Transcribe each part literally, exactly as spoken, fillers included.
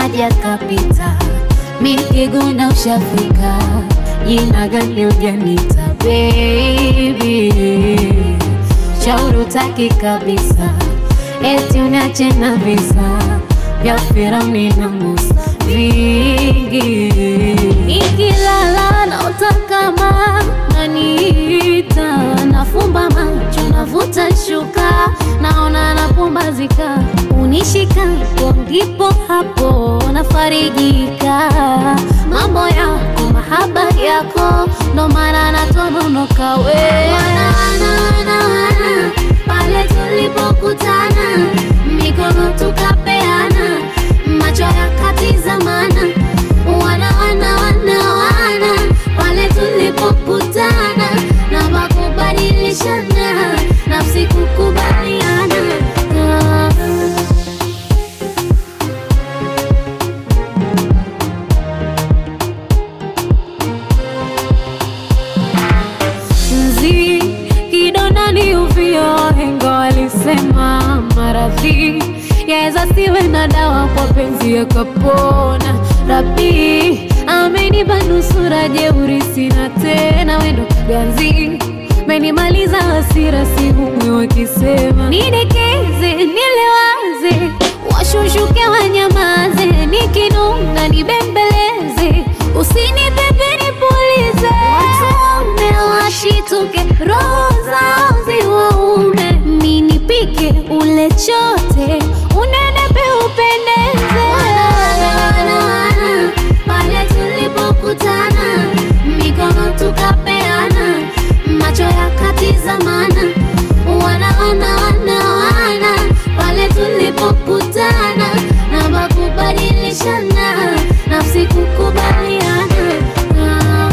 kaja kapita, mikiguna ushafika, jina gani ujanita baby, shauri utaki kabisa, eti uniache na visa vya Firauni na Musa vingi. Nikilala naota kama naniita, nafumba macho navuta shuka, naona napumbazika, unishika ndipo hapo nafarijika. Mambo yako mahaba yako ndo maana natononoka we. Wana wana wana wana pale tulipokutana, mikono tukapeana, macho yakatizamana. Wana wana wana wana pale tulipokutana, na makubadilishana, nafsi kukubaliana. ah. Nzi kidonda ni uvio, henga walisema maradhi yaeza siwe na dawa, kwa penzi yakapona. Rabi amenipa nusura, jeuri sina tena, wendo ganzi menimaliza hasira, sihumwi wakisema nidekeze nilewaze, washushuke wanyamaze, nikinunga nibembeleze, usinipepe nipulize, watume washituke, roho zao ziwaume, ninipike ule chote, unenepe upendeze. Wana wana wana pale tulipokutana, mikono tukapeana, macho yakatizamana. Wana wana wana wana pale tulipokutana, na makubadilishana, nafsi kukubaliana. ah.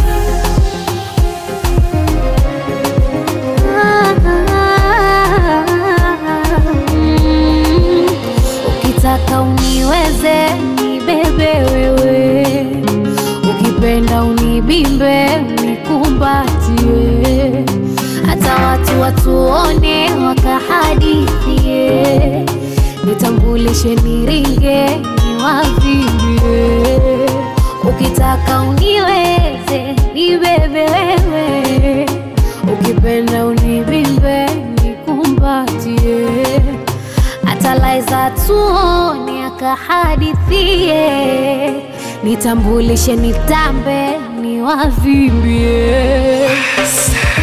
Mm. Ukitaka uniweze nibebe wewe, ukipenda unibimbe nikumbatie, hata watu watuone wakahadithie, nitambulishe niringe niwavimbie. Ukitaka uniweze nibebe wewe, ukipenda unibimbe nikumbatie, hata laiza tuone akahadithie, nitambulishe nitambe niwavimbie.